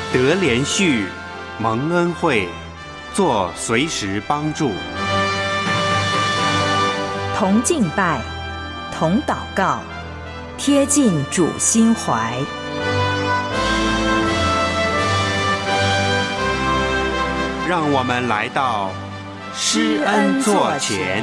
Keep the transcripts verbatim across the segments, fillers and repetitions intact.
得连续，蒙恩惠，做随时帮助。 同敬拜，同祷告，贴近主心怀。 让我们来到施恩座前。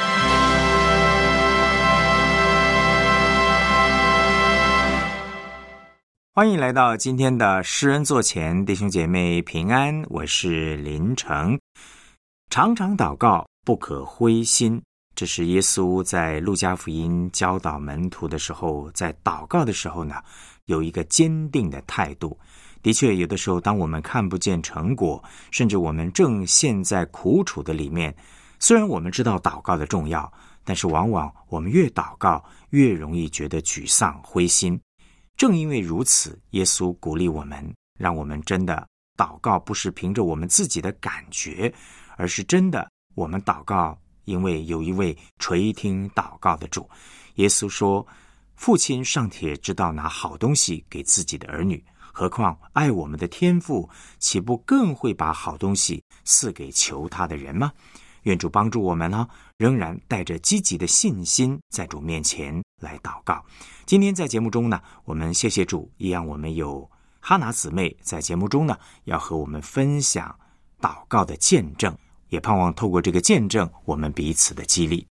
欢迎来到今天的施恩座前，弟兄姐妹平安，我是林成。常常祷告，不可灰心，这是耶稣在路加福音教导门徒的时候，在祷告的时候呢，有一个坚定的态度。的确，有的时候当我们看不见成果，甚至我们正陷在苦楚的里面，虽然我们知道祷告的重要，但是往往我们越祷告越容易觉得沮丧灰心。正因为如此，耶稣鼓励我们，让我们真的祷告不是凭着我们自己的感觉，而是真的我们祷告，因为有一位垂听祷告的主。耶稣说，父亲尚且知道拿好东西给自己的儿女，何况爱我们的天父，岂不更会把好东西赐给求他的人吗？愿主帮助我们呢，仍然带着积极的信心在主面前来祷告。今天在节目中呢，我们谢谢主，一样我们有哈拿姊妹在节目中呢，要和我们分享祷告的见证，也盼望透过这个见证，我们彼此的激励。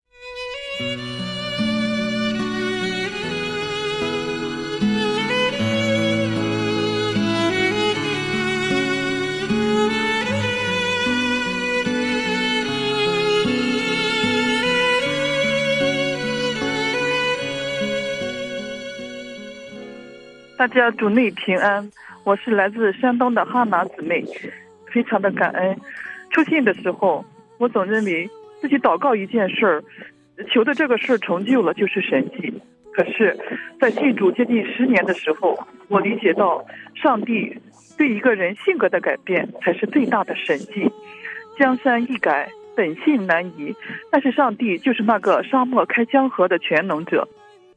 大家主内平安，我是来自山东的哈拿姊妹，非常的感恩。出信的时候，我总认为自己祷告一件事儿，求的这个事儿成就了就是神迹。可是在信主接近十年的时候，我理解到上帝对一个人性格的改变才是最大的神迹。江山易改，本性难移，但是上帝就是那个沙漠开江河的全能者。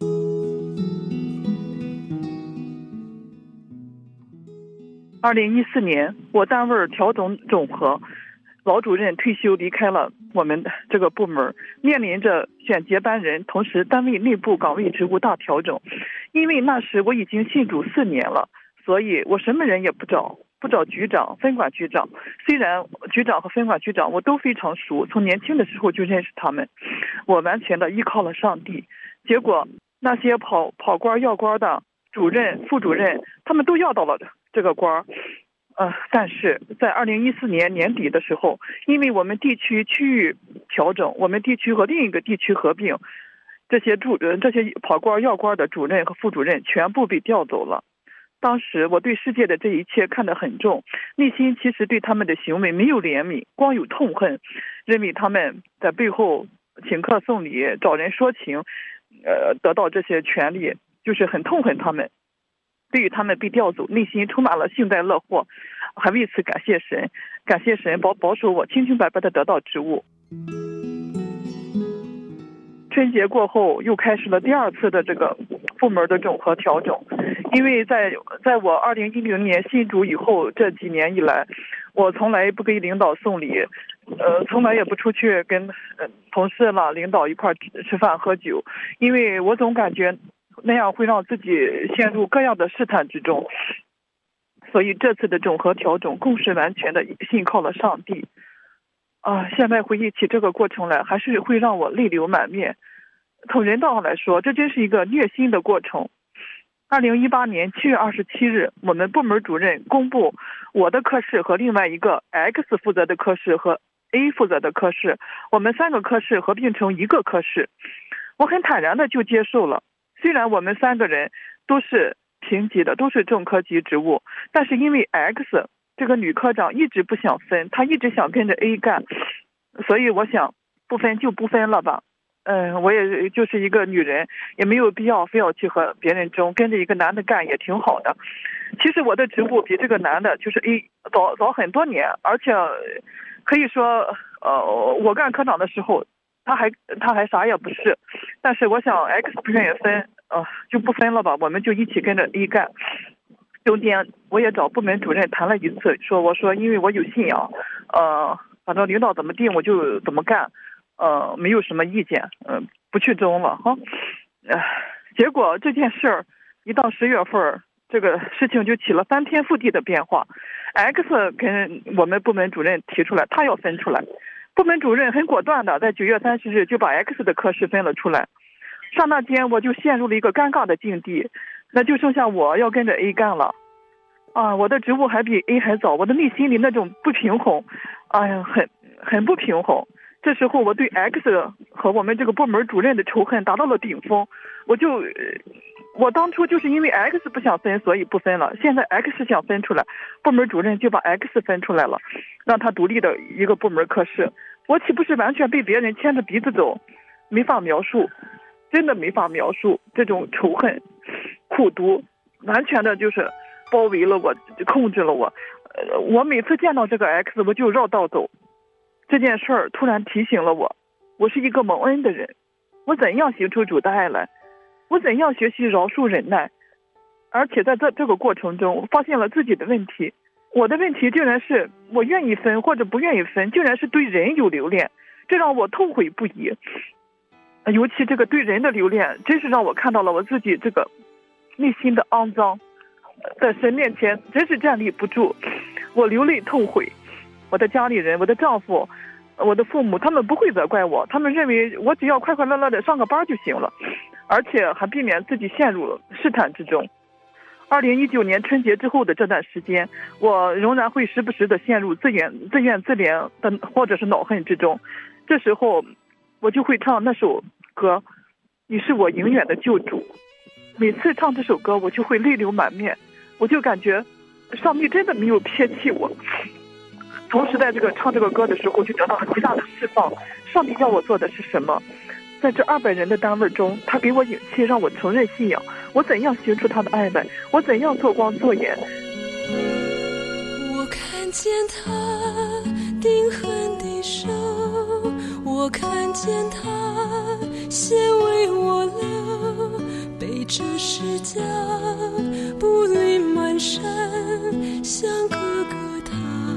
二零一四年，我单位调整总和，老主任退休离开了我们这个部门，面临着选接班人，同时单位内部岗位职务大调整。因为那时我已经信主四年了，所以我什么人也不找，不找局长、分管局长。虽然局长和分管局长我都非常熟，从年轻的时候就认识他们，我完全的依靠了上帝。结果那些跑跑官要官的主任、副主任，他们都要到了这个官，呃，但是在二零一四年年底的时候，因为我们地区区域调整，我们地区和另一个地区合并，这些主这些跑官要官的主任和副主任全部被调走了。当时我对世界的这一切看得很重，内心其实对他们的行为没有怜悯，光有痛恨，认为他们在背后请客送礼、找人说情，呃，得到这些权利，就是很痛恨他们。对于他们被调走，内心充满了幸灾乐祸，还为此感谢神，感谢神保保守我清清白白的得到职务。春节过后，又开始了第二次的这个部门的整合调整。因为在在我二零一零年信主以后，这几年以来，我从来不给领导送礼，呃，从来也不出去跟呃同事啦、领导一块吃饭喝酒，因为我总感觉那样会让自己陷入各样的试探之中。所以这次的整合调整更是完全的信靠了上帝啊！现在回忆起这个过程来，还是会让我泪流满面。从人道上来说，这真是一个虐心的过程。二零一八年七月二十七日，我们部门主任公布我的科室和另外一个 X 负责的科室和 A 负责的科室，我们三个科室合并成一个科室。我很坦然的就接受了。虽然我们三个人都是平级的，都是正科级职务，但是因为 X 这个女科长一直不想分，她一直想跟着 A 干，所以我想不分就不分了吧。嗯，我也就是一个女人，也没有必要非要去和别人争，跟着一个男的干也挺好的。其实我的职务比这个男的就是 A 早早很多年，而且可以说，呃，我干科长的时候，他还他还啥也不是。但是我想 X 不愿意分，呃，就不分了吧，我们就一起跟着 A 干。 中间我也找部门主任谈了一次，说我说因为我有信仰，呃，反正领导怎么定我就怎么干，呃，没有什么意见，嗯、呃，不去争了哈。呃，结果这件事儿一到十月份，这个事情就起了翻天覆地的变化。X 跟我们部门主任提出来，他要分出来。部门主任很果断的，在九月三十日就把 X 的科室分了出来。刹那间，我就陷入了一个尴尬的境地，那就剩下我要跟着 A 干了。啊，我的职务还比 A 还早，我的内心里那种不平衡，哎呀，很很不平衡。这时候，我对 X 和我们这个部门主任的仇恨达到了顶峰。我就，我当初就是因为 X 不想分，所以不分了。现在 X 想分出来，部门主任就把 X 分出来了，让他独立的一个部门科室。我岂不是完全被别人牵着鼻子走？没法描述。真的没法描述这种仇恨、苦毒，完全的就是包围了我，控制了我。呃，我每次见到这个 X， 我就绕道走。这件事儿突然提醒了我，我是一个蒙恩的人，我怎样行出主的爱来？我怎样学习饶恕忍耐？而且在这这个过程中，我发现了自己的问题。我的问题竟然是我愿意分或者不愿意分，竟然是对人有留恋，这让我痛悔不已。尤其这个对人的留恋，真是让我看到了我自己这个内心的肮脏，在神面前真是站立不住，我流泪痛悔。我的家里人，我的丈夫，我的父母，他们不会责怪我，他们认为我只要快快乐乐的上个班就行了，而且还避免自己陷入试探之中。二零一九年春节之后的这段时间，我仍然会时不时的陷入自怨自怨自怜的或者是恼恨之中，这时候我就会唱那首歌，你是我永远的救主。每次唱这首歌，我就会泪流满面，我就感觉上帝真的没有撇弃我。同时在这个唱这个歌的时候，就得到了极大的释放。上帝要我做的是什么？在这二百人的单位中，他给我勇气，让我承认信仰。我怎样行出他的爱来？我怎样做光做盐？ 我看见他钉痕的手，我看见他先为我流，背着石架步履蹒跚，像哥哥他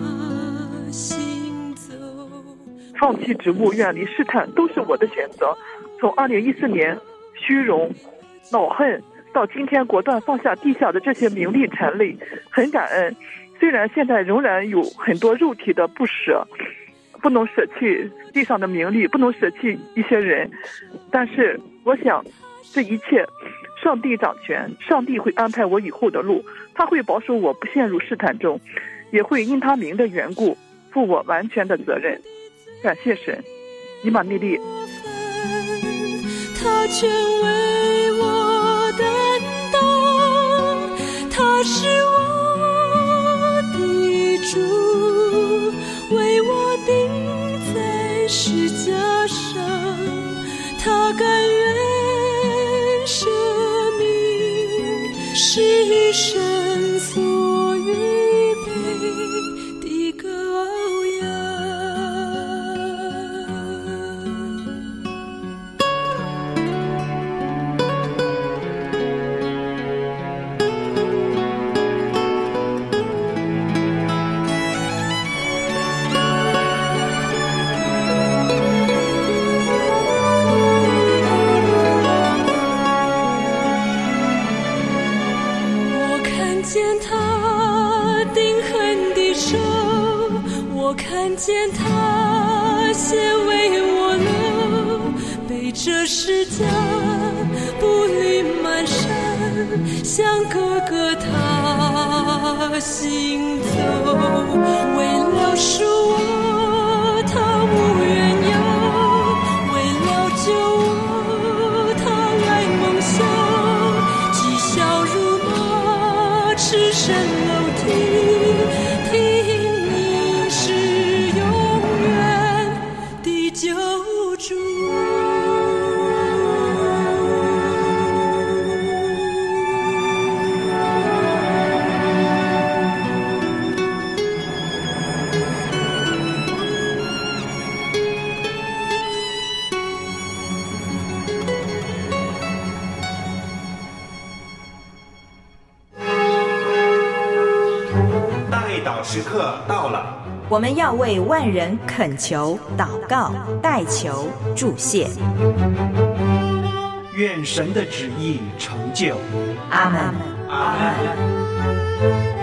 行走。 放弃职务，远离试探，都是我的选择。从二零一四年虚荣、恼恨，到今天果断放下地下的这些名利尘累，很感恩。虽然现在仍然有很多肉体的不舍，不能舍弃地上的名利，不能舍弃一些人，但是我想这一切上帝掌权，上帝会安排我以后的路，他会保守我不陷入试探中，也会因他名的缘故负我完全的责任。感谢神。尼玛内利， 他全为我担当，他是我的主，为我钉在十架上，他甘愿舍命，是神所预备的羔羊。我看见他先为我流，背着石架步履蹒跚，像哥哥他行走。为了赎我他无缘由，为了救我他来蒙羞，讥笑辱骂赤身楼梯，听你是永远的救主。 代祷时刻到了， 我们要为万人恳求、祷告、代求、祝谢。 愿神的旨意成就。 阿们。 阿们。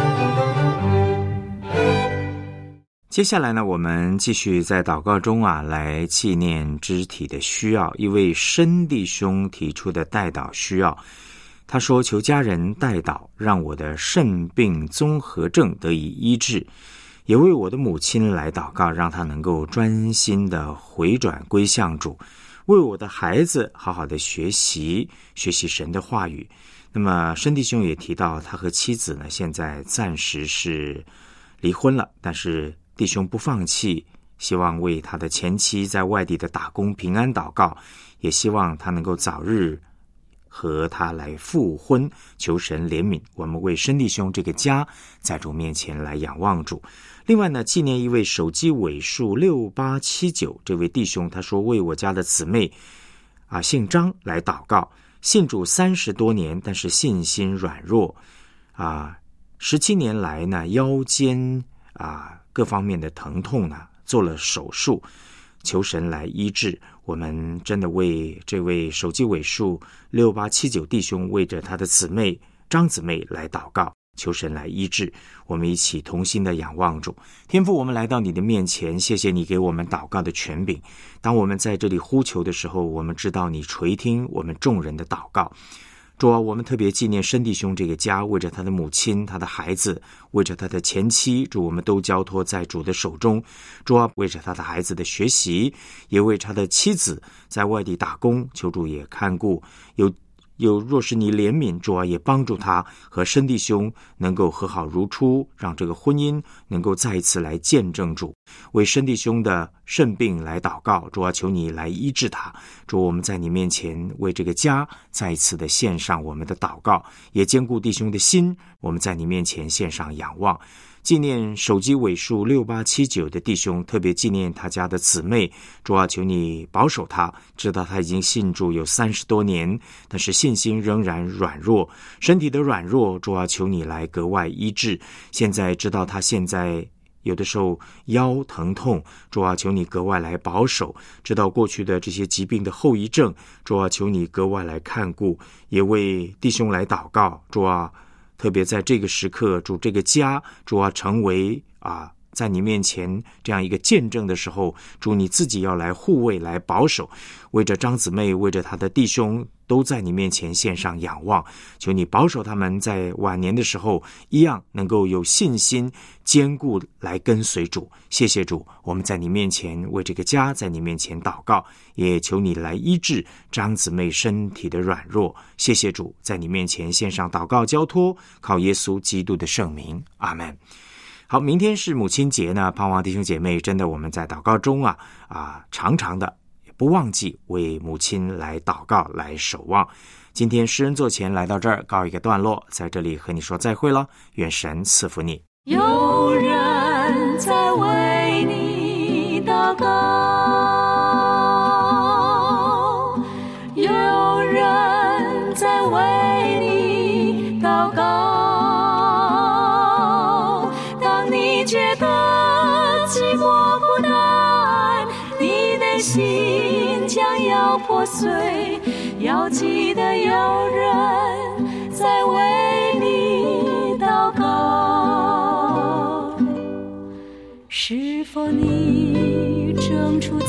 接下来呢，我们继续在祷告中啊，来纪念肢体的需要。一位申弟兄提出的代祷需要，他说：求家人代祷，让我的肾病综合症得以医治，也为我的母亲来祷告，让她能够专心的回转归向主，为我的孩子好好的学习学习神的话语。那么申弟兄也提到，他和妻子呢现在暂时是离婚了，但是弟兄不放弃，希望为他的前妻在外地的打工平安祷告，也希望他能够早日和他来复婚，求神怜悯。我们为申弟兄这个家在主面前来仰望主。另外呢，纪念一位手机尾数六八七九这位弟兄，他说为我家的姊妹啊姓张来祷告，信主三十多年，但是信心软弱啊，十七年来呢腰间啊各方面的疼痛呢做了手术，求神来医治。我们真的为这位手机尾数六八七九弟兄，为着他的姊妹张姊妹来祷告，求神来医治。我们一起同心的仰望主。天父，我们来到你的面前，谢谢你给我们祷告的权柄。当我们在这里呼求的时候，我们知道你垂听我们众人的祷告。主啊，我们特别纪念申弟兄这个家，为着他的母亲、他的孩子，为着他的前妻，主，我们都交托在主的手中。主啊，为着他的孩子的学习，也为他的妻子在外地打工，求主也看顾。有有若是你怜悯，主啊，也帮助他和申弟兄能够和好如初，让这个婚姻能够再一次来见证主。为申弟兄的肾病来祷告，主啊，求你来医治他。主，我们在你面前为这个家再一次的献上我们的祷告，也兼顾弟兄的心。我们在你面前献上仰望。纪念手机尾数六八七九的弟兄，特别纪念他家的姊妹。主啊，求你保守他，知道他已经信主有三十多年，但是信心仍然软弱，身体的软弱，主啊，求你来格外医治。现在知道他现在有的时候腰疼痛，主啊，求你格外来保守。知道过去的这些疾病的后遗症，主啊，求你格外来看顾，也为弟兄来祷告。主啊，特别在这个时刻，主这个家，主啊，成为啊在你面前这样一个见证的时候，主你自己要来护卫来保守。为着张姊妹，为着他的弟兄，都在你面前献上仰望，求你保守他们在晚年的时候一样能够有信心坚固来跟随主。谢谢主，我们在你面前为这个家在你面前祷告，也求你来医治张姊妹身体的软弱。谢谢主，在你面前献上祷告交托，靠耶稣基督的圣名，阿们。好，明天是母亲节呢，盼望弟兄姐妹真的我们在祷告中啊啊，常常的不忘记为母亲来祷告来守望。今天诗人座前来到这儿告一个段落，在这里和你说再会了，愿神赐福你。 有人在为你祷告，有人在为你祷告，当你觉得寂寞孤单，你的心将要破碎，要记得有人在为你祷告。是否你正处